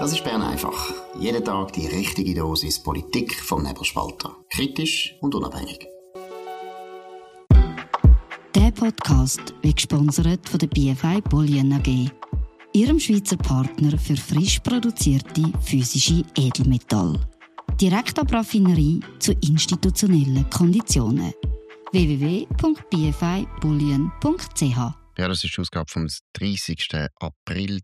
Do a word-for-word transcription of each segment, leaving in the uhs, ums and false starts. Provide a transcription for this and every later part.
Das ist Bern einfach. Jeden Tag die richtige Dosis Politik vom Nebelspalter. Kritisch und unabhängig. Der Podcast wird gesponsert von der B F I Bullion A G, ihrem Schweizer Partner für frisch produzierte physische Edelmetalle. Direkt ab Raffinerie zu institutionellen Konditionen. w w w punkt b f i bullion punkt c h. Ja, das ist die Ausgabe vom dreißigsten April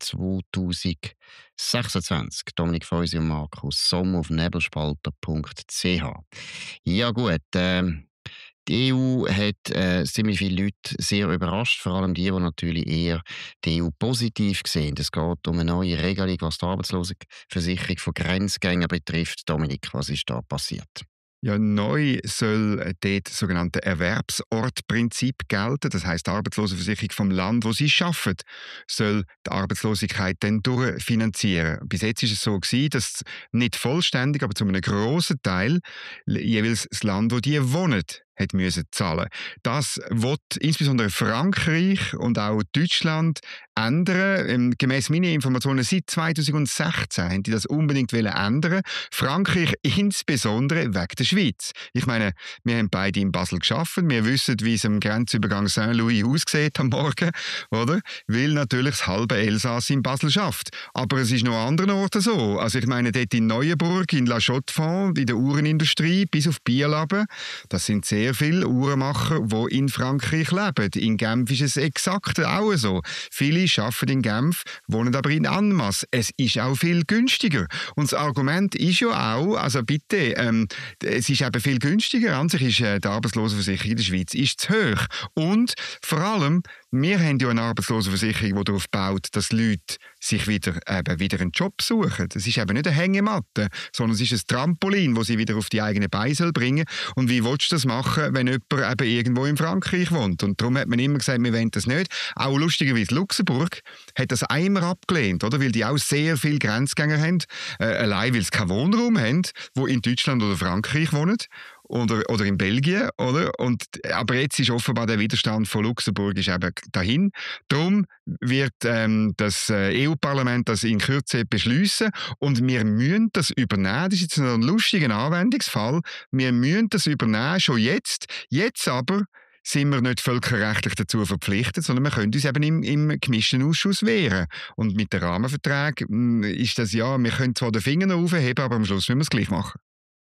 zweitausendsechsundzwanzig. Dominik Feusi und Markus Somm auf nebelspalter punkt c h. Ja gut, äh, die E U hat äh, ziemlich viele Leute sehr überrascht, vor allem die, die natürlich eher die E U positiv sehen. Es geht um eine neue Regelung, was die Arbeitslosenversicherung von Grenzgängern betrifft. Dominik, was ist da passiert? Ja, neu soll dort das sogenannte Erwerbsortprinzip gelten. Das heisst, die Arbeitslosenversicherung vom Land, wo sie arbeiten, soll die Arbeitslosigkeit dann durchfinanzieren. Bis jetzt war es so gewesen, dass nicht vollständig, aber zu einem grossen Teil jeweils das Land, wo die wohnen, hat müssen zahlen. Das will insbesondere Frankreich und auch Deutschland ändern. Ähm, gemäss meinen Informationen seit zweitausendsechzehn haben die das unbedingt ändern. Frankreich insbesondere wegen der Schweiz. Ich meine, wir haben beide in Basel gearbeitet. Wir wissen, wie es am Grenzübergang Saint-Louis aussieht am Morgen, oder? Weil natürlich das halbe Elsass in Basel schafft. Aber es ist noch an anderen Orten so. Also ich meine, dort in Neuenburg, in La Chaux-de-Fonds, in der Uhrenindustrie, bis auf Biel runter, das sind sehr viele Uhrenmacher, die in Frankreich leben. In Genf ist es exakt auch so. Viele arbeiten in Genf, wohnen aber in Annemasse. Es ist auch viel günstiger. Und das Argument ist ja auch, also bitte, ähm, es ist eben viel günstiger. An sich ist äh, die Arbeitslosenversicherung in der Schweiz ist zu hoch. Und vor allem, wir haben ja eine Arbeitslosenversicherung, die darauf baut, dass Leute sich wieder, eben wieder einen Job suchen. Es ist eben nicht eine Hängematte, sondern es ist ein Trampolin, das sie wieder auf die eigenen Beine bringen soll. Und wie willst du das machen, wenn jemand eben irgendwo in Frankreich wohnt? Und darum hat man immer gesagt, wir wollen das nicht. Auch lustigerweise Luxemburg hat das einmal abgelehnt, oder? Weil die auch sehr viele Grenzgänger haben, äh, allein weil sie keinen Wohnraum haben, die in Deutschland oder Frankreich wohnen. Oder, oder in Belgien, oder? Und, aber jetzt ist offenbar der Widerstand von Luxemburg ist eben dahin. Darum wird ähm, das äh, E U-Parlament das in Kürze beschließen und wir müssen das übernehmen. Das ist jetzt ein lustiger Anwendungsfall. Wir müssen das übernehmen, schon jetzt. Jetzt aber sind wir nicht völkerrechtlich dazu verpflichtet, sondern wir können uns eben im, im gemischten Ausschuss wehren. Und mit den Rahmenverträgen ist das ja, wir können zwar den Finger noch aufheben, aber am Schluss müssen wir es gleich machen.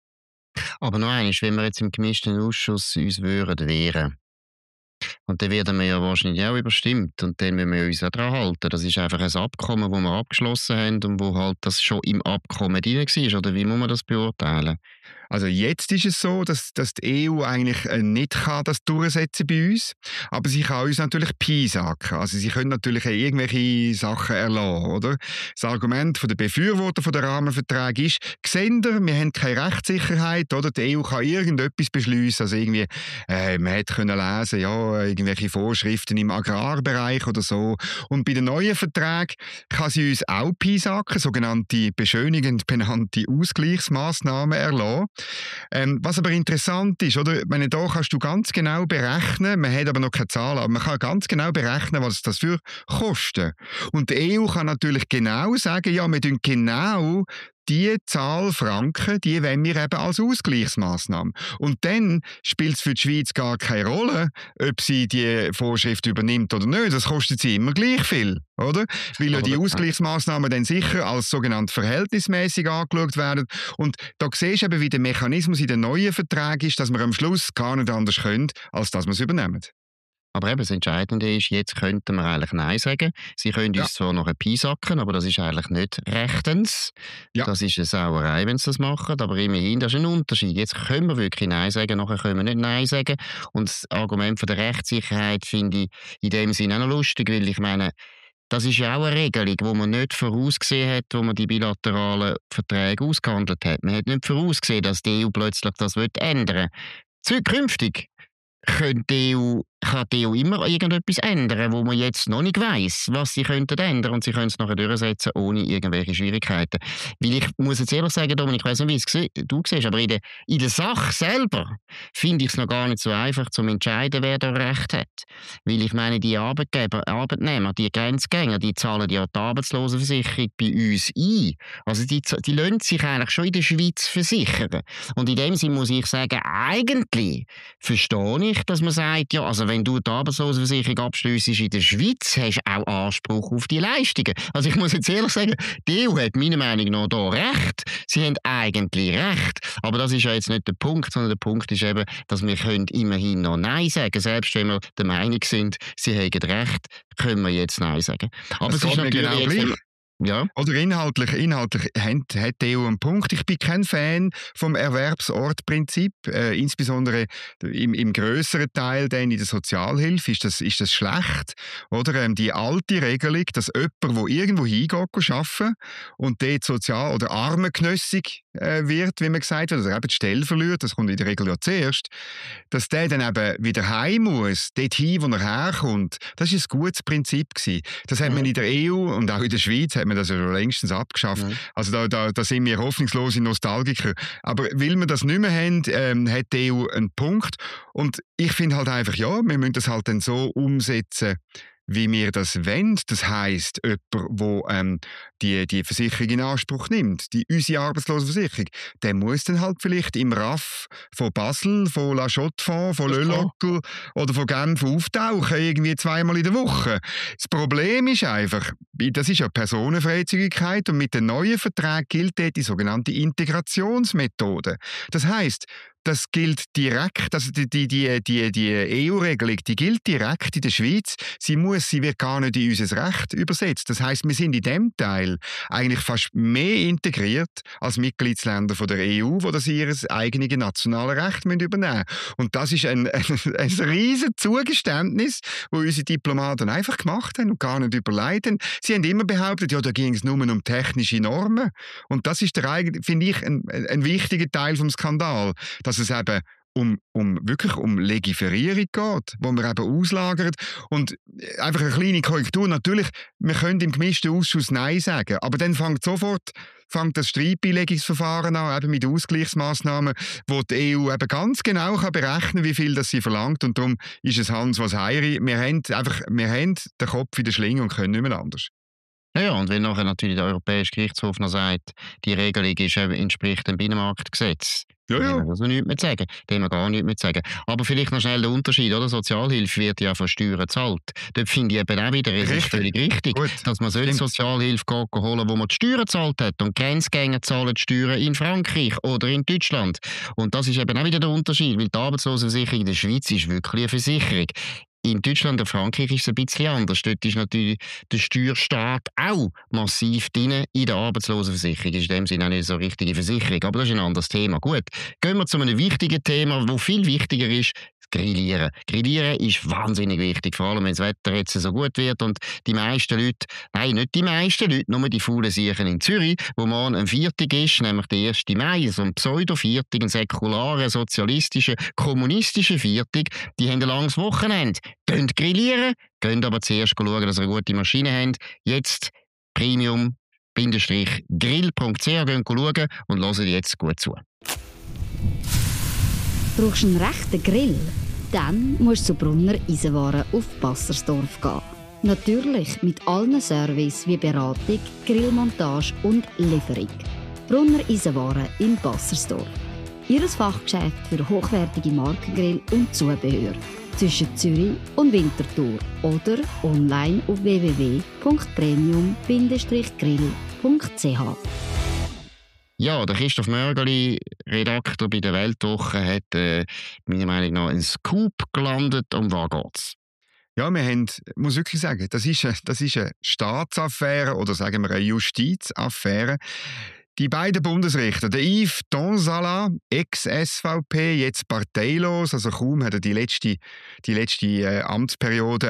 Aber noch einmal, wenn wir jetzt im gemischten Ausschuss uns würden wehren, und dann werden wir ja wahrscheinlich auch überstimmt und dann müssen wir uns auch daran halten. Das ist einfach ein Abkommen, das wir abgeschlossen haben und wo halt das schon im Abkommen drin war. Oder wie muss man das beurteilen? Also jetzt ist es so, dass, dass die E U eigentlich nicht kann das durchsetzen bei uns, aber sie kann uns natürlich piesacken. Also sie können natürlich irgendwelche Sachen erlassen, oder? Das Argument der Befürworter der Rahmenverträge ist, sehen Sie, wir haben keine Rechtssicherheit, oder? Die E U kann irgendetwas beschließen, also irgendwie, äh, man hätte können lesen, ja, irgendwelche Vorschriften im Agrarbereich oder so. Und bei den neuen Verträgen kann sie uns auch piesacken, sogenannte beschönigend benannte Ausgleichsmaßnahmen erlassen. Ähm, was aber interessant ist, oder? Ich meine, da kannst du ganz genau berechnen, man hat aber noch keine Zahlen, aber man kann ganz genau berechnen, was das für Kosten. Und die E U kann natürlich genau sagen, ja, wir tun genau die Zahl Franken, die wollen wir eben als Ausgleichsmaßnahme. Und dann spielt es für die Schweiz gar keine Rolle, ob sie die Vorschrift übernimmt oder nicht. Das kostet sie immer gleich viel, oder? Weil ja die Ausgleichsmaßnahmen dann sicher als sogenannt verhältnismäßig angeschaut werden. Und da siehst du eben, wie der Mechanismus in den neuen Verträgen ist, dass wir am Schluss gar nicht anders können, als dass wir es übernehmen. Aber eben das Entscheidende ist, jetzt könnten wir eigentlich Nein sagen. Sie können Ja. uns zwar noch piesacken, aber das ist eigentlich nicht rechtens. Ja. Das ist eine Sauerei, wenn sie das machen. Aber immerhin, das ist ein Unterschied. Jetzt können wir wirklich Nein sagen, nachher können wir nicht Nein sagen. Und das Argument von der Rechtssicherheit finde ich in dem Sinne auch noch lustig, weil ich meine, das ist ja auch eine Regelung, die man nicht vorausgesehen hat, wo man die bilateralen Verträge ausgehandelt hat. Man hat nicht vorausgesehen, dass die E U plötzlich das ändern will. Zukünftig könnte die E U kann die E U immer irgendetwas ändern, wo man jetzt noch nicht weiss, was sie könnten ändern, und sie können es nachher durchsetzen, ohne irgendwelche Schwierigkeiten. Weil ich muss jetzt ehrlich sagen, Dominik, ich weiss nicht, wie es du siehst, aber in der, in der Sache selber finde ich es noch gar nicht so einfach, zu entscheiden, wer da Recht hat. Weil ich meine, die Arbeitgeber, Arbeitnehmer, die Grenzgänger, die zahlen ja die Arbeitslosenversicherung bei uns ein. Also die, die lassen sich eigentlich schon in der Schweiz versichern. Und in dem Sinne muss ich sagen, eigentlich verstehe ich, dass man sagt, ja, also wenn du die Arbeitslosenversicherung abschliessest in der Schweiz, hast du auch Anspruch auf die Leistungen. Also ich muss jetzt ehrlich sagen, die E U hat meiner Meinung nach da recht. Sie haben eigentlich recht. Aber das ist ja jetzt nicht der Punkt, sondern der Punkt ist eben, dass wir können immerhin noch Nein sagen. Selbst wenn wir der Meinung sind, sie haben recht, können wir jetzt Nein sagen. Aber das es ist natürlich genau jetzt... gleich. Ja. Oder inhaltlich, inhaltlich hat, hat die E U einen Punkt. Ich bin kein Fan vom Erwerbsortprinzip, äh, insbesondere im, im grösseren Teil dann in der Sozialhilfe ist das, ist das schlecht. Oder ähm, die alte Regelung, dass jemand, der irgendwo hingeht, arbeiten und dort sozial- oder armengenössig äh, wird, wie man gesagt hat, oder eben die Stelle verliert, das kommt in der Regel ja zuerst, dass der dann eben wieder heim muss, dorthin, wo er herkommt. Das war ein gutes Prinzip gewesen. Das hat Mhm. man in der E U und auch in der Schweiz hat man das ja schon längstens abgeschafft. Mhm. Also da, da, da sind wir hoffnungslose Nostalgiker. Aber weil wir das nicht mehr haben, ähm, hat die E U einen Punkt. Und ich finde halt einfach, ja, wir müssen das halt dann so umsetzen, wie wir das wollen. Das heisst, jemand, der ähm, die, die Versicherung in Anspruch nimmt, die, unsere Arbeitslosenversicherung, der muss dann halt vielleicht im R A F von Basel, von La Chaux-de-Fonds, von Le Locle oder von Genf auftauchen, irgendwie zweimal in der Woche. Das Problem ist einfach, das ist ja Personenfreizügigkeit und mit den neuen Verträgen gilt dort die sogenannte Integrationsmethode. Das heisst, das gilt direkt, also die, die, die, die, die E U-Regelung, die gilt direkt in der Schweiz. Sie muss, sie wird gar nicht in unser Recht übersetzt. Das heisst, wir sind in dem Teil eigentlich fast mehr integriert als Mitgliedsländer von der E U, die das ihr eigenes nationales Recht müssen übernehmen müssen. Und das ist ein, ein, ein riesiges Zugeständnis, das unsere Diplomaten einfach gemacht haben und gar nicht überlegt haben. Sie haben immer behauptet, ja, da ging es nur um technische Normen. Und das ist, der, finde ich, ein, ein wichtiger Teil vom Skandal, dass es eben um, um, wirklich um Legiferierung geht, wo man eben auslagert. Und einfach eine kleine Korrektur. Natürlich, wir können im gemischten Ausschuss Nein sagen, aber dann fängt sofort fängt das Streitbeilegungsverfahren an, eben mit Ausgleichsmaßnahmen, wo die E U eben ganz genau kann berechnen kann, wie viel das sie verlangt. Und darum ist es Hans was Heiri. Wir haben einfach, wir haben den Kopf in der Schlinge und können nicht mehr anders. Ja, ja, und wenn nachher natürlich der Europäische Gerichtshof noch sagt, die Regelung ist, äh, entspricht dem Binnenmarktgesetz, Ja, dann ja. haben wir also nichts mehr zu sagen. Da haben wir gar nichts mehr zu sagen. Aber vielleicht noch schnell der Unterschied, oder? Sozialhilfe wird ja von Steuern gezahlt. Dort finde ich eben auch wieder, es ist Richtig. völlig richtig, Gut. dass man solche Stimmt. Sozialhilfe gehen holen, wo man die Steuern gezahlt hat. Und Grenzgänger zahlen die Steuern in Frankreich oder in Deutschland. Und das ist eben auch wieder der Unterschied, weil die Arbeitslosenversicherung in der Schweiz ist wirklich eine Versicherung. In Deutschland und Frankreich ist es ein bisschen anders. Dort ist natürlich der Steuerstaat auch massiv drin in der Arbeitslosenversicherung. Ist in dem Sinne auch nicht so eine richtige Versicherung. Aber das ist ein anderes Thema. Gut, gehen wir zu einem wichtigen Thema, das viel wichtiger ist. Grillieren. Grillieren ist wahnsinnig wichtig, vor allem wenn das Wetter jetzt so gut wird und die meisten Leute, nein, nicht die meisten Leute, nur die faulen Siechen in Zürich, wo morgen ein Viertag ist, nämlich der erste Mai, so ein Pseudo-Viertag, ein säkularen, sozialistischen, kommunistischen Viertag, die haben ein langes Wochenende. Gehen grillieren, gehen aber zuerst schauen, dass sie eine gute Maschine haben. Jetzt Premium grill punkt c h gehen schauen und hören jetzt gut zu. Brauchst du einen rechten Grill? Dann musst du zu Brunner Eisenwaren auf Bassersdorf gehen. Natürlich mit allen Service wie Beratung, Grillmontage und Lieferung. Brunner Eisenwaren in Bassersdorf. Ihr Fachgeschäft für hochwertige Markengrill und Zubehör. Zwischen Zürich und Winterthur oder online auf w w w punkt premium grill punkt c h. Ja, der Christoph Mörgeli, Redakteur bei der Weltwoche, hat äh, meiner Meinung nach einen Scoop gelandet. Um was geht's? Ja, wir haben, muss wirklich sagen, das ist eine, das ist eine Staatsaffäre oder sagen wir eine Justizaffäre. Die beiden Bundesrichter, der Yves Donsala, ex-S V P, jetzt parteilos, also kaum hat er die letzte, die letzte äh, Amtsperiode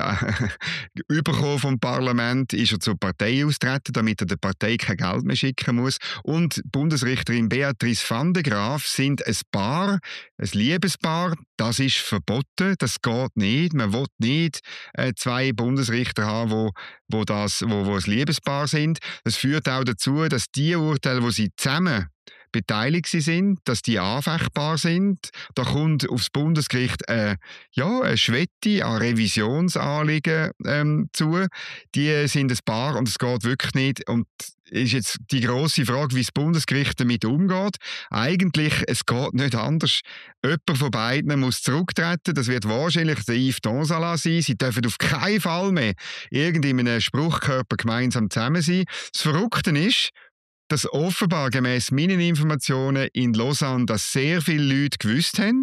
äh, bekommen vom Parlament, ist er zur Partei austreten, damit er der Partei kein Geld mehr schicken muss. Und Bundesrichterin Beatrice van der Graaf sind ein Paar, ein Liebespaar. Das ist verboten, das geht nicht. Man will nicht äh, zwei Bundesrichter haben, wo, wo, das, wo, wo ein Liebespaar sind. Das führt auch dazu, dass die Urteile, die sie zusammen beteiligt sind, dass die anfechtbar sind. Da kommt aufs Bundesgericht äh, ja, eine Schwette an Revisionsanliegen ähm, zu. Die sind ein Paar und es geht wirklich nicht. Und ist jetzt die grosse Frage, wie das Bundesgericht damit umgeht. Eigentlich, es geht nicht anders. Jemand von beiden muss zurücktreten. Das wird wahrscheinlich der Yves Donsala sein. Sie dürfen auf keinen Fall mehr irgendwie in einem Spruchkörper gemeinsam zusammen sein. Das Verrückte ist, dass offenbar gemäss meinen Informationen in Lausanne das sehr viele Leute gewusst haben.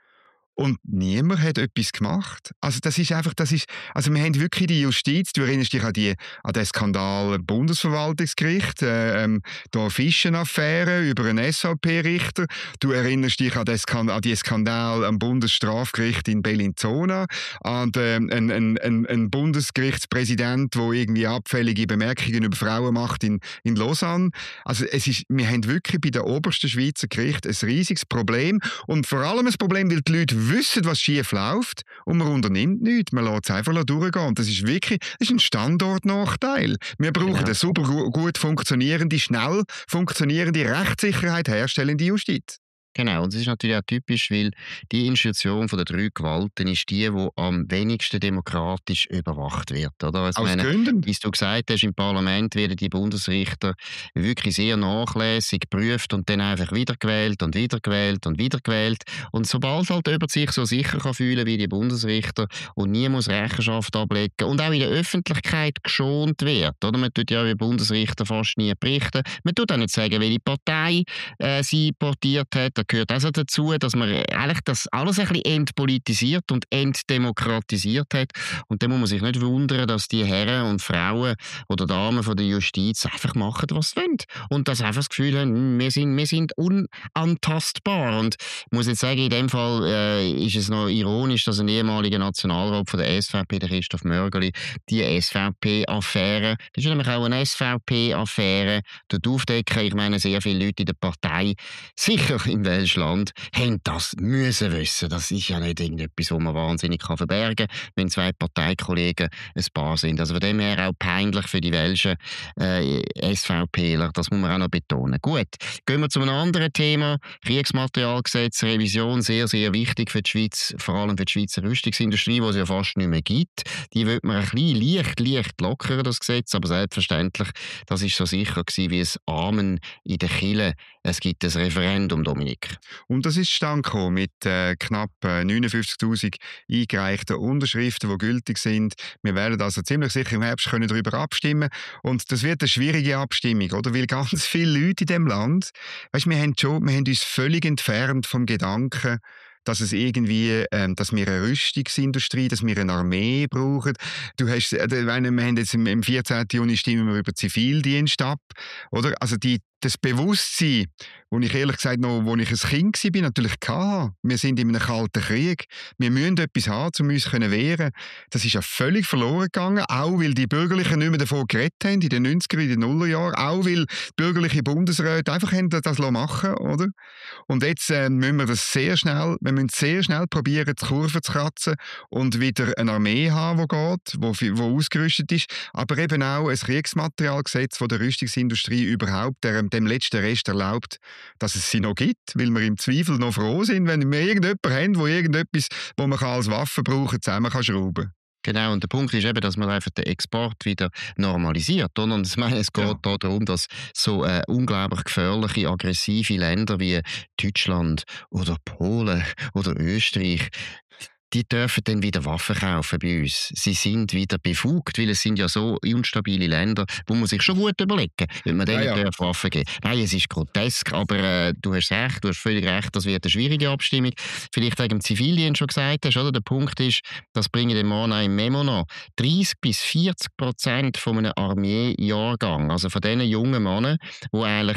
Und niemand hat etwas gemacht. Also das ist einfach, das ist, also wir haben wirklich die Justiz, du erinnerst dich an, die, an den Skandal im Bundesverwaltungsgericht, äh, ähm, die Fischenaffäre über einen S V P-Richter, du erinnerst dich an, den Skandal, an die Skandal am Bundesstrafgericht in Bellinzona, an den, einen, einen, einen, einen Bundesgerichtspräsident, der irgendwie abfällige Bemerkungen über Frauen macht in, in Lausanne. Also es ist, wir haben wirklich bei den obersten Schweizer Gerichten ein riesiges Problem und vor allem ein Problem, weil die Leute wissen, was schief läuft und man unternimmt nichts. Man lässt es einfach durchgehen. Und das ist wirklich das ist ein Standortnachteil. Wir brauchen genau. eine super gut funktionierende, schnell funktionierende, rechtssicherheit herstellende Justiz. Genau, und das ist natürlich auch typisch, weil die Institution von der drei Gewalten ist die, die am wenigsten demokratisch überwacht wird. Oder? Also Aus meine, Gründen? wie du gesagt hast, im Parlament werden die Bundesrichter wirklich sehr nachlässig geprüft und dann einfach wiedergewählt und wiedergewählt und wiedergewählt. Und sobald halt jemand sich so sicher kann fühlen wie die Bundesrichter und nie muss Rechenschaft ablegen und auch in der Öffentlichkeit geschont wird. Oder? Man tut ja über Bundesrichter fast nie berichten. Man tut auch nicht sagen, welche Partei äh, sie portiert hat. Da gehört also dazu, dass man eigentlich das alles ein bisschen entpolitisiert und entdemokratisiert hat. Und dann muss man sich nicht wundern, dass die Herren und Frauen oder Damen von der Justiz einfach machen, was sie wollen. Und dass einfach das Gefühl haben, wir sind, wir sind unantastbar. Und ich muss jetzt sagen, in dem Fall äh, ist es noch ironisch, dass ein ehemaliger Nationalrat von der S V P, der Christoph Mörgeli, die S V P-Affäre, das ist nämlich auch eine S V P-Affäre, dort aufdecken. Ich meine, sehr viele Leute in der Partei, sicher im Welschland, haben das müssen wissen. Das ist ja nicht irgendetwas, was man wahnsinnig kann verbergen kann, wenn zwei Parteikollegen ein Paar sind. Also von dem her auch peinlich für die welschen äh, SVPler, das muss man auch noch betonen. Gut, gehen wir zu einem anderen Thema. Kriegsmaterialgesetz, Revision, sehr, sehr wichtig für die Schweiz, vor allem für die Schweizer Rüstungsindustrie, die es ja fast nicht mehr gibt. Die wird man ein bisschen leicht, leicht lockern, das Gesetz, aber selbstverständlich, das ist so sicher gewesen wie ein Amen in der Kirche. Es gibt ein Referendum, Dominik. Und das ist zustande gekommen mit äh, knapp äh, neunundfünfzigtausend eingereichten Unterschriften, die gültig sind. Wir werden also ziemlich sicher im Herbst können darüber abstimmen. Und das wird eine schwierige Abstimmung, oder? Weil ganz viele Leute in diesem Land, weißt, wir haben schon, wir haben uns völlig entfernt vom Gedanken, dass es irgendwie, ähm, dass wir eine Rüstungsindustrie, dass wir eine Armee brauchen. Du hast, äh, wir haben jetzt im, im vierzehnten Juni stimmen wir über Zivildienst ab, oder? Also die, das Bewusstsein, wo ich ehrlich gesagt noch, wo ich ein Kind war, natürlich hatte. Wir sind in einem kalten Krieg. Wir müssen etwas haben, um uns zu wehren. Das ist ja völlig verloren gegangen, auch weil die Bürgerlichen nicht mehr davon geredet haben, in den neunziger, in den Nullerjahren, auch weil die bürgerliche Bundesräte einfach haben das machen, oder? Und jetzt äh, müssen wir das sehr schnell, wir müssen sehr schnell probieren, die Kurve zu kratzen und wieder eine Armee haben, die geht, wo, wo ausgerüstet ist, aber eben auch ein Kriegsmaterialgesetz, das der Rüstungsindustrie überhaupt der, dem letzten Rest erlaubt, dass es sie noch gibt, weil wir im Zweifel noch froh sind, wenn wir irgendjemanden haben, der irgendetwas, was man als Waffe brauchen, zusammen kann schrauben kann. Genau, und der Punkt ist eben, dass man einfach den Export wieder normalisiert. Oder? Und ich meine, es geht ja darum, dass so äh, unglaublich gefährliche, aggressive Länder wie Deutschland oder Polen oder Österreich, die dürfen dann wieder Waffen kaufen bei uns. Sie sind wieder befugt, weil es sind ja so unstabile Länder, wo man sich schon gut überlegen, wenn man denen ja, ja. Waffen geben. Nein, es ist grotesk, aber äh, du hast recht, du hast völlig recht, das wird eine schwierige Abstimmung. Vielleicht wegen dem Zivildienst schon gesagt hast, oder? Der Punkt ist, das bringe ich dem Mann auch im Memo noch, dreißig bis vierzig Prozent von einem Armeejahrgang, also von diesen jungen Männern, die eigentlich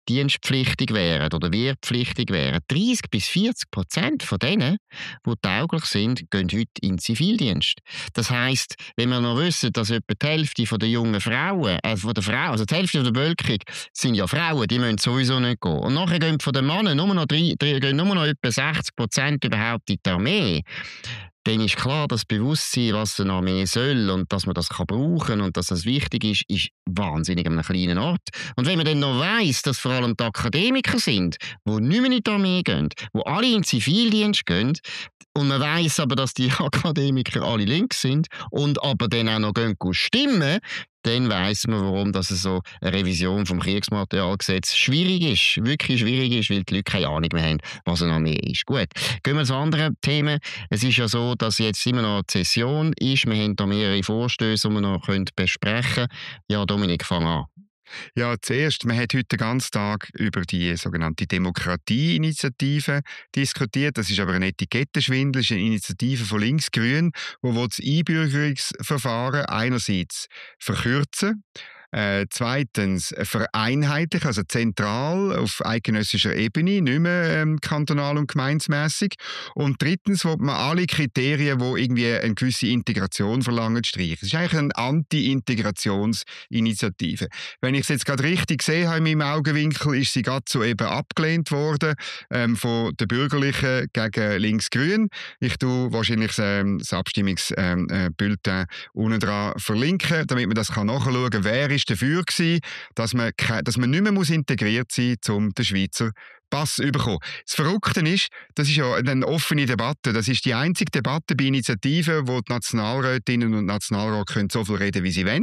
dienstpflichtig wären oder wehrpflichtig wären, dreißig bis vierzig Prozent von denen, die tauglich sind, gehen heute in den Zivildienst. Das heisst, wenn wir noch wissen, dass etwa die Hälfte der jungen Frauen, also von der Frauen, also die Hälfte der Bevölkerung sind ja Frauen, die müssen sowieso nicht gehen. Und nachher gehen von den Männern nur noch, drei, gehen nur noch etwa sechzig Prozent überhaupt in die Armee. Dann ist klar, das Bewusstsein, was eine Armee soll und dass man das kann brauchen und dass das wichtig ist, ist wahnsinnig an einem kleinen Ort. Und wenn man dann noch weiss, dass vor allem die Akademiker sind, die nicht mehr in die Armee gehen, die alle in den Zivildienst gehen, und man weiss aber, dass die Akademiker alle links sind und aber dann auch noch gehen stimmen, dann weiss man, warum das so eine Revision vom Kriegsmaterialgesetz schwierig ist. Wirklich schwierig ist, weil die Leute keine Ahnung mehr haben, was eine Armee ist. Gut, gehen wir zu anderen Themen. Es ist ja so, dass jetzt immer noch die Session ist. Wir haben da mehrere Vorstöße, die wir noch besprechen können. Ja, Dominik, fang an. Ja, zuerst, man hat heute den ganzen Tag über die sogenannte Demokratieinitiative diskutiert. Das ist aber ein Etikettenschwindel, das ist eine Initiative von Links-Grün, die das Einbürgerungsverfahren einerseits verkürzen, Äh, zweitens vereinheitlich, also zentral auf eidgenössischer Ebene, nicht mehr ähm, kantonal und gemeinsmässig. Und drittens will man alle Kriterien, die irgendwie eine gewisse Integration verlangen, streichen. Es ist eigentlich eine Anti-Integrationsinitiative. Wenn ich es jetzt gerade richtig sehe habe in meinem Augenwinkel, ist sie gerade soeben abgelehnt worden ähm, von den Bürgerlichen gegen Links-Grün. Ich tue wahrscheinlich ähm, das Abstimmungsbulletin ähm, äh, unten dran verlinken, damit man das kann nachschauen kann, wer ist dafür gewesen, dass man, dass man nicht mehr muss integriert sein muss, um den Schweizer Pass zu bekommen. Das Verrückte ist, das ist ja eine offene Debatte. Das ist die einzige Debatte bei Initiativen, wo die Nationalrätinnen und Nationalrat können so viel reden, wie sie wollen.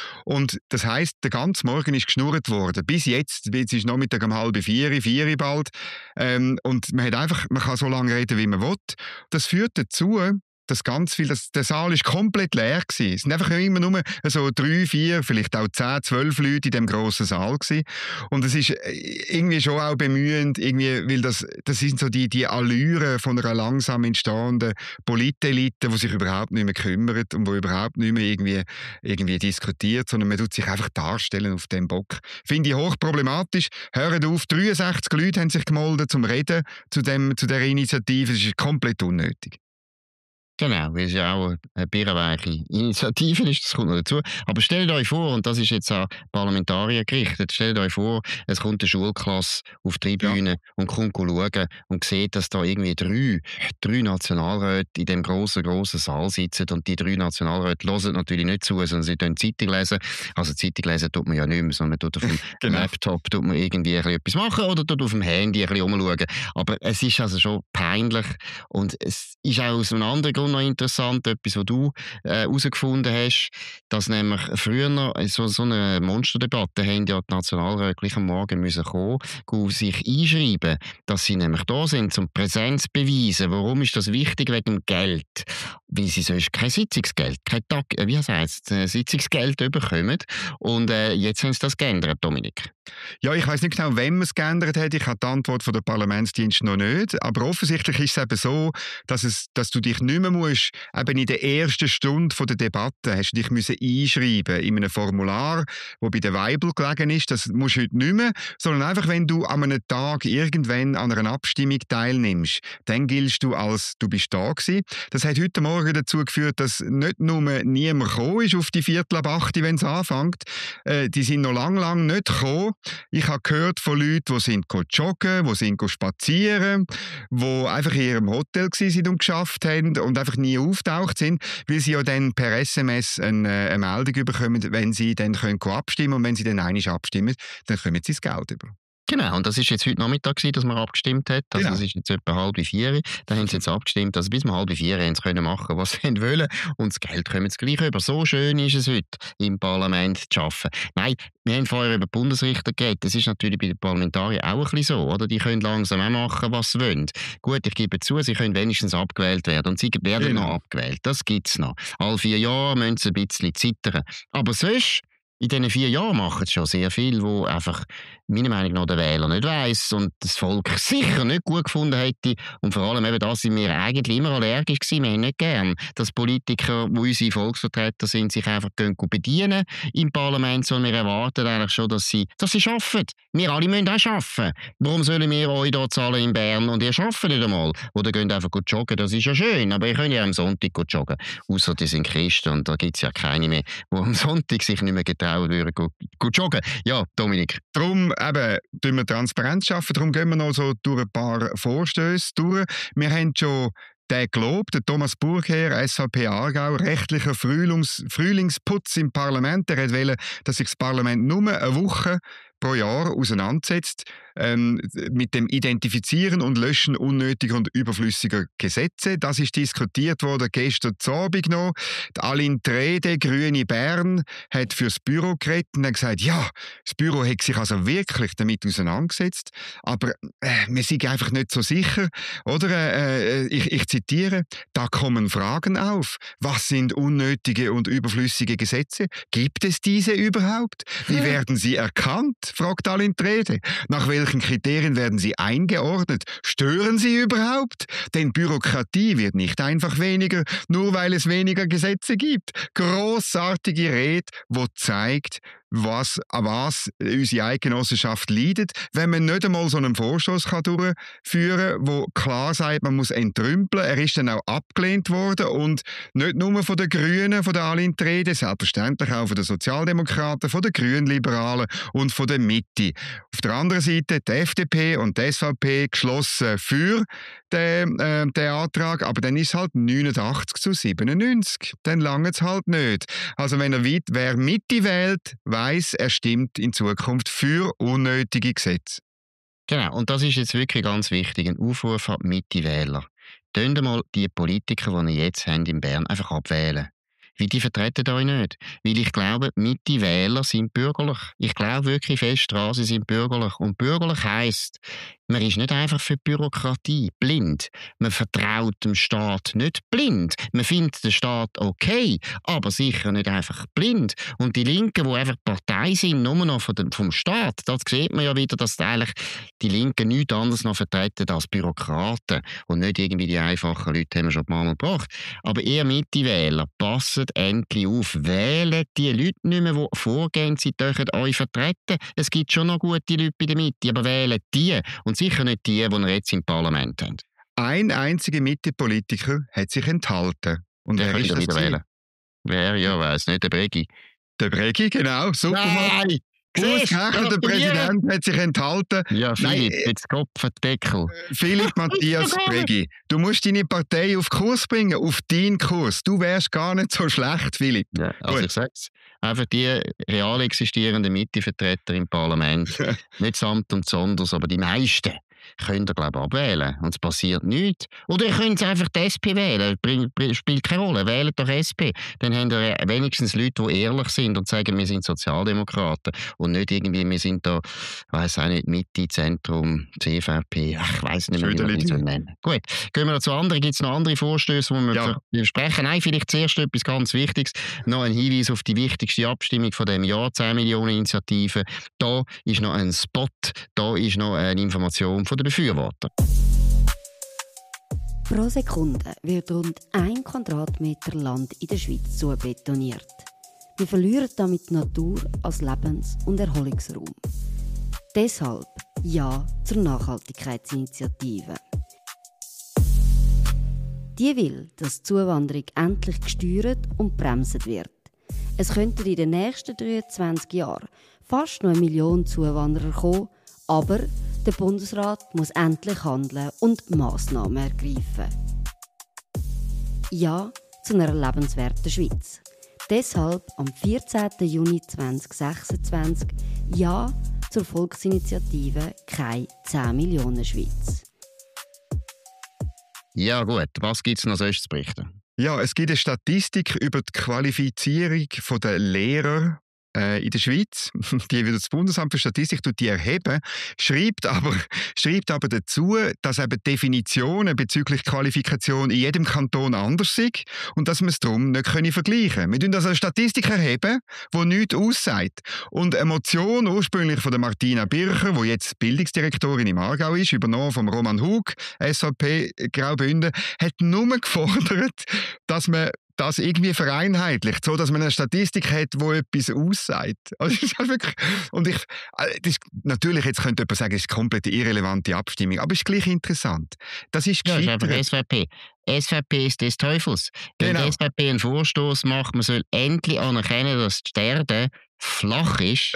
Und das heisst, der ganze Morgen ist geschnurrt worden. Bis jetzt, jetzt ist Nachmittag um halb vier, vier bald. Ähm, und man hat einfach, man kann so lange reden, wie man will. Das führt dazu, dass ganz viel, das, der Saal ist komplett leer gewesen. Es sind einfach immer nur so drei, vier, vielleicht auch zehn, zwölf Leute in dem grossen Saal gewesen. Und es ist irgendwie schon auch bemühend, irgendwie, weil das, das sind so die, die Allüren von einer langsam entstehenden Politelite, die sich überhaupt nicht mehr kümmert und die überhaupt nicht mehr irgendwie, irgendwie diskutiert, sondern man tut sich einfach darstellen auf dem Bock. Finde ich hochproblematisch. Hört auf, dreiundsechzig Leute haben sich gemeldet zum Reden zu, dem, zu dieser Initiative. Das ist komplett unnötig. Genau, weil es ja auch eine birrenweiche Initiative ist, das kommt noch dazu. Aber stellt euch vor, und das ist jetzt an Parlamentarier gerichtet, stellt euch vor, es kommt eine Schulklasse auf die Tribüne ja. und kommt schauen und sieht, dass da irgendwie drei, drei Nationalräte in dem grossen, grossen Saal sitzen und die drei Nationalräte hören natürlich nicht zu, sondern sie lesen Zeitung lesen. Also Zeitung lesen tut man ja nicht mehr, sondern man tut auf dem genau. Laptop tut man irgendwie ein etwas machen oder tut auf dem Handy ein bisschen rumschauen. Aber es ist also schon peinlich und es ist auch aus einem anderen Grund noch interessant, etwas, was du herausgefunden äh, hast, dass nämlich früher noch so, so eine Monsterdebatte haben ja die Nationalräte gleich am Morgen müssen kommen, sich einschreiben, dass sie nämlich da sind, um Präsenz zu beweisen. Warum ist das wichtig? Wegen dem Geld. Weil sie sonst kein Sitzungsgeld, kein Tag, wie heißt es, Sitzungsgeld bekommen. Und äh, jetzt haben sie das geändert, Dominik. Ja, ich weiss nicht genau, wem man es geändert hat. Ich habe die Antwort von der Parlamentsdienst noch nicht. Aber offensichtlich ist es eben so, dass, es, dass du dich nicht mehr musst, eben in der ersten Stunde der Debatte hast du dich müssen einschreiben in einem Formular, das bei der Weibel gelegen ist. Das musst du heute nicht mehr, sondern einfach, wenn du an einem Tag irgendwann an einer Abstimmung teilnimmst, dann giltst du als du bist da gewesen. Das hat heute Morgen dazu geführt, dass nicht nur niemand gekommen ist auf die Viertel ab acht, wenn es anfängt. Äh, die sind noch lang, lang nicht gekommen. Ich habe gehört von Leuten, die sind joggen, die sind spazieren, die einfach in ihrem Hotel waren und geschafft haben und einfach nie auftaucht sind, weil sie ja dann per S M S eine, eine Meldung bekommen, wenn sie dann können abstimmen können. Und wenn sie dann einmal abstimmen, dann kommen sie das Geld über. Genau, und das war jetzt heute Nachmittag, dass man abgestimmt hat. Also genau. Das ist jetzt etwa halb vier. Da haben sie jetzt abgestimmt. Also bis um halb vier haben sie können machen, was sie wollen. Und das Geld kommen sie gleich über. So schön ist es heute, im Parlament zu arbeiten. Nein, wir haben vorher über Bundesrichter geredet. Das ist natürlich bei den Parlamentariern auch ein bisschen so. Oder? Die können langsam auch machen, was sie wollen. Gut, ich gebe zu, sie können wenigstens abgewählt werden. Und sie werden genau. noch abgewählt. Das gibt es noch. Alle vier Jahre müssen sie ein bisschen zittern. Aber sonst... In diesen vier Jahren machen es schon sehr viele, die einfach meiner Meinung nach der Wähler nicht weiss und das Volk sicher nicht gut gefunden hätte. Und vor allem eben das sind wir eigentlich immer allergisch gewesen. Wir haben nicht gern, dass Politiker, die unsere Volksvertreter sind, sich einfach bedienen im Parlament, sondern wir erwarten eigentlich schon, dass sie, dass sie arbeiten. Wir alle müssen auch arbeiten. Warum sollen wir euch hier zahlen in Bern und ihr arbeitet nicht einmal? Oder geht einfach gut joggen, das ist ja schön, aber ihr könnt ja am Sonntag gut joggen. Ausser die sind Christen und da gibt es ja keine mehr, die am Sonntag sich nicht mehr getrauen würden, gut, gut joggen. Ja, Dominik. Darum eben, tun wir Transparenz schaffen, darum gehen wir noch so durch ein paar Vorstöße durch. Wir haben schon den gelobt, der Thomas Burgherr, S V P Aargau, rechtlicher Frühlings, Frühlingsputz im Parlament. Er wollte, dass sich das Parlament nur eine Woche pro Jahr auseinandersetzt ähm, mit dem Identifizieren und Löschen unnötiger und überflüssiger Gesetze. Das ist diskutiert worden gestern Abend noch. Die Aline Trede, Grüne Bern, hat fürs Büro geredet und hat gesagt, ja, das Büro hat sich also wirklich damit auseinandergesetzt, aber äh, wir sind einfach nicht so sicher. Oder, äh, ich, ich zitiere, da kommen Fragen auf. Was sind unnötige und überflüssige Gesetze? Gibt es diese überhaupt? Wie werden sie erkannt? Fragt Aline Trede. Nach welchen Kriterien werden sie eingeordnet? Stören sie überhaupt? Denn Bürokratie wird nicht einfach weniger, nur weil es weniger Gesetze gibt. Grossartige Rede, die zeigt, was, an was unsere Eidgenossenschaft leidet, wenn man nicht einmal so einen Vorstoß kann durchführen kann, der klar sagt, man muss entrümpeln. Er ist dann auch abgelehnt worden und nicht nur von den Grünen, von der Aline Trede, selbstverständlich auch von den Sozialdemokraten, von den Grünliberalen und von der Mitte. Auf der anderen Seite die F D P und die S V P geschlossen für den, äh, den Antrag, aber dann ist es halt neunundachtzig zu siebenundneunzig. Dann lange es halt nicht. Also wenn er weit, wer Mitte wählt, weiss, er stimmt in Zukunft für unnötige Gesetze. Genau, und das ist jetzt wirklich ganz wichtig, ein Aufruf an die Mitte-Wähler. Tönt mal die Politiker, die ihr jetzt habt in Bern, einfach abwählen. Weil die vertreten euch nicht. Weil ich glaube, Mitte-Wähler sind bürgerlich. Ich glaube wirklich fest daran, sie sind bürgerlich. Und bürgerlich heisst, man ist nicht einfach für Bürokratie blind. Man vertraut dem Staat nicht blind. Man findet den Staat okay, aber sicher nicht einfach blind. Und die Linken, die einfach Partei sind, nur noch vom Staat, da sieht man ja wieder, dass eigentlich die Linken nichts anderes noch vertreten als Bürokraten. Und nicht irgendwie die einfachen Leute, haben wir schon mal gebracht. Aber ihr Mitte-Wähler, passt endlich auf. Wählen die Leute nicht mehr, die vorgehen, sie dürfen euch vertreten. Es gibt schon noch gute Leute bei der Mitte, aber wählen die. Und sicher nicht die, die wir jetzt im Parlament haben. Ein einziger Mitte-Politiker hat sich enthalten. Und der wer ist das? Wählen. Wer? Ja, weiss nicht. Der Bregi. Der Bregi, genau. Super. Nein! Ausgerechnet der Präsident hat sich enthalten. Ja, Philipp, Nein, jetzt Kopfendeckel. Philipp Matthias Bregi, du musst deine Partei auf Kurs bringen, auf deinen Kurs. Du wärst gar nicht so schlecht, Philipp. Ja, also Gut. Ich sag's, einfach die real existierenden Mittevertreter im Parlament, nicht samt und sonders, aber die meisten, könnt ihr, glaube ich, abwählen. Und es passiert nichts. Oder ihr könnt einfach die S P wählen. Das spielt keine Rolle. Wählt doch S P. Dann haben ihr wenigstens Leute, die ehrlich sind und sagen, wir sind Sozialdemokraten. Und nicht irgendwie, wir sind da, ich weiss auch nicht, Mitte, Zentrum, C V P. Ach, ich weiss nicht mehr, wie man das nennen. Gut, gehen wir zu anderen. Gibt es noch andere Vorstöße, die wir ja. besprechen? Nein, vielleicht zuerst etwas ganz Wichtiges. Noch ein Hinweis auf die wichtigste Abstimmung von dem Jahr, zehn Millionen Initiative. Da ist noch ein Spot, da ist noch eine Information von der Befürworter. Pro Sekunde wird rund ein Quadratmeter Land in der Schweiz zubetoniert. Wir verlieren damit die Natur als Lebens- und Erholungsraum. Deshalb Ja zur Nachhaltigkeitsinitiative. Die will, dass die Zuwanderung endlich gesteuert und bremset wird. Es könnten in den nächsten dreiundzwanzig Jahren fast noch eine Million Zuwanderer kommen, aber der Bundesrat muss endlich handeln und Massnahmen ergreifen. Ja zu einer lebenswerten Schweiz. Deshalb am vierzehnten Juni zweitausendsechsundzwanzig Ja zur Volksinitiative «Keine zehn Millionen Schweiz». Ja gut, was gibt es noch sonst zu berichten? Ja, es gibt eine Statistik über die Qualifizierung der Lehrer äh, in der Schweiz, die wieder das Bundesamt für Statistik tut die erheben, schreibt aber, schreibt aber dazu, dass eben Definitionen bezüglich Qualifikation in jedem Kanton anders sind und dass man es darum nicht vergleichen können. Wir tun also eine Statistik erheben, die nichts aussagt. Und eine Motion ursprünglich von der Martina Bircher, die jetzt Bildungsdirektorin im Aargau ist, übernommen vom Roman Hug, S V P Graubünden, hat nur gefordert, dass man das irgendwie vereinheitlicht, so dass man eine Statistik hat, die etwas aussagt. Also das ist wirklich, und ich, das ist, natürlich, jetzt könnte jemand sagen, es ist eine komplett irrelevante Abstimmung, aber es ist gleich interessant. Das ist ja, gescheitert. Das ist einfach S V P. S V P ist des Teufels. Wenn Genau. die S V P einen Vorstoß macht, man soll endlich anerkennen, dass die Erde flach ist.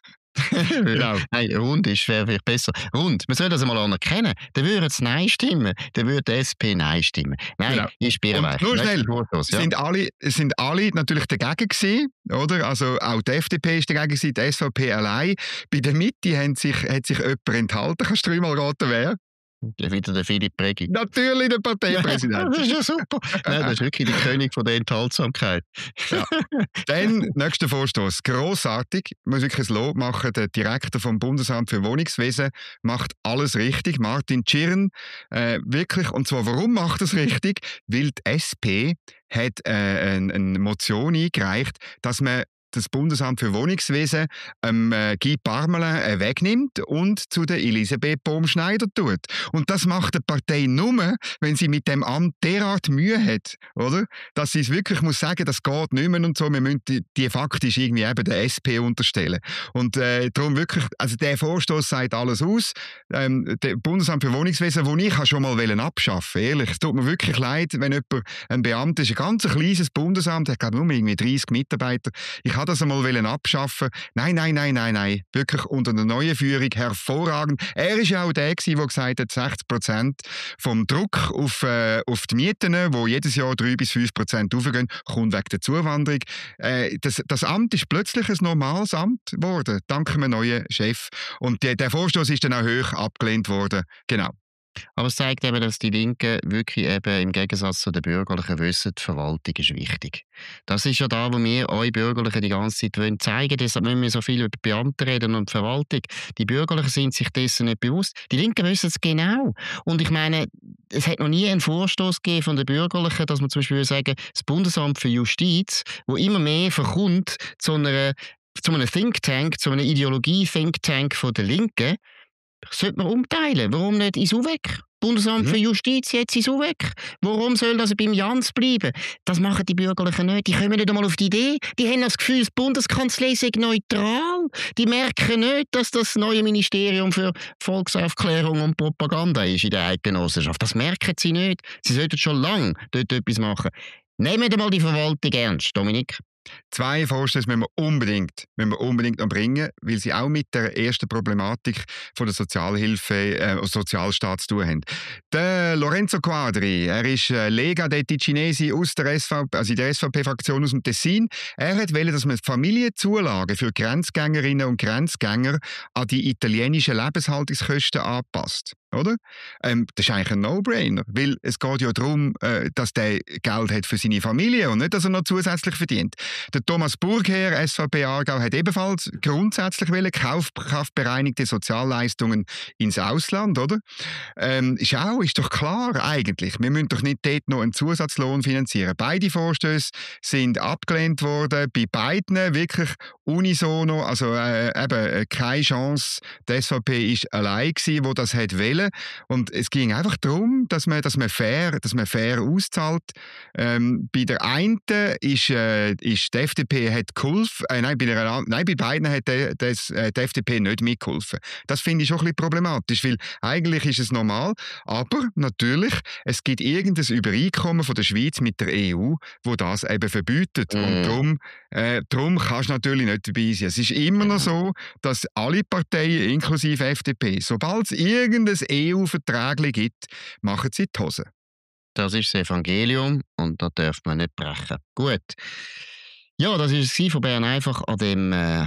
Genau. Nein, rund ist wäre vielleicht besser. Rund. Man soll das einmal anerkennen. Dann würde es Nein stimmen. Dann würde die S P Nein stimmen. Nein, Genau. ist Birrenweich. Nur schnell, Vorstoß, ja. sind, alle, sind alle natürlich dagegen gewesen, oder? Also auch die F D P ist dagegen gewesen, die S V P allein. Bei der Mitte hat sich, hat sich jemand enthalten. Kannst du dreimal raten, wer? Wieder der Philipp Prägi. Natürlich der Parteipräsident. Das ist ja super. Nein, das ist wirklich der König von der Enthaltsamkeit. Ja. Dann, nächster Vorstoß. Grossartig. Ich muss wirklich ein Lob machen. Der Direktor vom Bundesamt für Wohnungswesen macht alles richtig. Martin Tschirn. Äh, wirklich. Und zwar, warum macht er es richtig? Weil die S P hat äh, eine, eine Motion eingereicht, dass man das Bundesamt für Wohnungswesen ähm, äh, Guy Parmelin äh, wegnimmt und zu der Elisabeth Baum-Schneider tut. Und das macht die Partei nur, wenn sie mit dem Amt derart Mühe hat, oder? Dass sie es wirklich muss sagen, das geht nicht mehr und so, wir müssen die, die faktisch irgendwie eben der S P unterstellen. Und äh, darum wirklich, also der Vorstoß sagt alles aus. Ähm, das Bundesamt für Wohnungswesen, wo ich schon mal abschaffen wollte, ehrlich, es tut mir wirklich leid, wenn jemand, ein Beamter ist, ein ganz kleines Bundesamt, hat glaube nur irgendwie dreißig Mitarbeiter, ich habe das einmal abschaffen. Nein, nein, nein, nein, nein. Wirklich unter der neuen Führung hervorragend. Er war ja auch der, der gesagt hat, sechzig Prozent vom Druck auf, äh, auf die Mieten, die jedes Jahr drei bis fünf Prozent raufgehen, kommt wegen der Zuwanderung. Äh, das, das Amt ist plötzlich ein normales Amt geworden, dank einem neuen Chef. Und die, der Vorstoß ist dann auch hoch abgelehnt worden. Genau. Aber es zeigt eben, dass die Linken wirklich eben im Gegensatz zu den Bürgerlichen wissen, die Verwaltung ist wichtig. Das ist ja da, wo wir euch Bürgerlichen die ganze Zeit wollen zeigen. Deshalb müssen wir so viel über die Beamten reden und die Verwaltung. Die Bürgerlichen sind sich dessen nicht bewusst. Die Linken wissen es genau. Und ich meine, es hat noch nie einen Vorstoß gegeben von den Bürgerlichen, dass man zum Beispiel sagen, das Bundesamt für Justiz, wo immer mehr verkommt zu einer zu einem Think Tank, zu einer Ideologie-Think Tank von der Linken, sollte man umteilen. Warum nicht ins U W E C? Bundesamt mhm. für Justiz jetzt ins U W E C. Warum soll das beim Jans bleiben? Das machen die Bürgerlichen nicht. Die kommen nicht einmal auf die Idee. Die haben das Gefühl, die Bundeskanzlei sei neutral. Die merken nicht, dass das neue Ministerium für Volksaufklärung und Propaganda ist in der Eidgenossenschaft. Das merken sie nicht. Sie sollten schon lange dort etwas machen. Nehmen wir mal die Verwaltung ernst, Dominik. Zwei Vorstöße müssen wir unbedingt, müssen wir unbedingt noch bringen, weil sie auch mit der ersten Problematik von der Sozialhilfe äh, und Sozialstaat zu tun haben. Der Lorenzo Quadri, er ist äh, Lega dei Ticinesi aus der S V P, also in der S V P-Fraktion aus dem Tessin. Er hat wollen, dass man Familienzulagen für Grenzgängerinnen und Grenzgänger an die italienischen Lebenshaltungskosten anpasst. Oder? Ähm, das ist eigentlich ein No-Brainer, weil es geht ja darum, äh, dass der Geld hat für seine Familie und nicht, dass er noch zusätzlich verdient. Der Thomas Burgherr, S V P Aargau, hat ebenfalls grundsätzlich wollen, kaufkraftbereinigte Sozialleistungen ins Ausland, oder? Ähm, ist auch, ist doch klar eigentlich. Wir müssen doch nicht dort noch einen Zusatzlohn finanzieren. Beide Vorstöße sind abgelehnt worden, bei beiden wirklich unisono, also äh, eben keine Chance. Die S V P ist allein gewesen, wo das hat wollen. Und es ging einfach darum, dass man, dass man fair, dass man fair auszahlt. Ähm, bei der einen ist, äh, ist die F D P hat geholfen, äh, nein, bei der, nein, bei beiden hat die, das, äh, die F D P nicht mitgeholfen. Das finde ich schon ein bisschen problematisch, weil eigentlich ist es normal, aber natürlich, es gibt irgendein Übereinkommen von der Schweiz mit der E U, wo das eben verbietet. Mm. Und darum, äh, darum kannst du natürlich nicht dabei sein. Es ist immer noch so, dass alle Parteien, inklusive F D P, sobald es irgendein E U-Vertrag gibt, machen sie die Hose. Das ist das Evangelium und da darf man nicht brechen. Gut. Ja, das war es von Bern einfach an dem äh,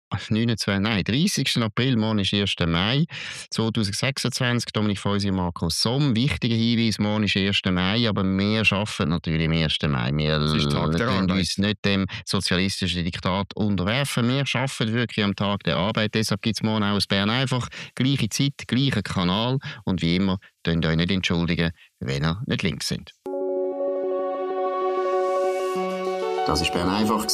neunundzwanzig, nein, dreißigsten April, morgen ist erster Mai zweitausendsechsundzwanzig. Dominik Feusi und Marco Somm. Wichtiger Hinweis, morgen ist erster Mai, aber wir arbeiten natürlich am ersten Mai. Wir können uns nicht dem sozialistischen Diktat unterwerfen. Wir arbeiten wirklich am Tag der Arbeit. Deshalb gibt es morgen auch aus Bern einfach gleiche Zeit, gleicher Kanal. Und wie immer, könnt ihr euch nicht entschuldigen, wenn ihr nicht links sind. Das war Bern einfach.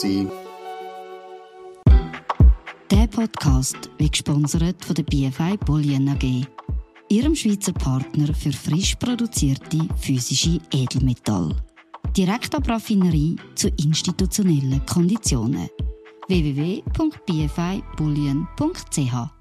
Der Podcast wird gesponsert von der B F I Bolyen A G, ihrem Schweizer Partner für frisch produzierte physische Edelmetalle. Direkt ab Raffinerie zu institutionellen Konditionen. w w w punkt b f i bullion punkt c h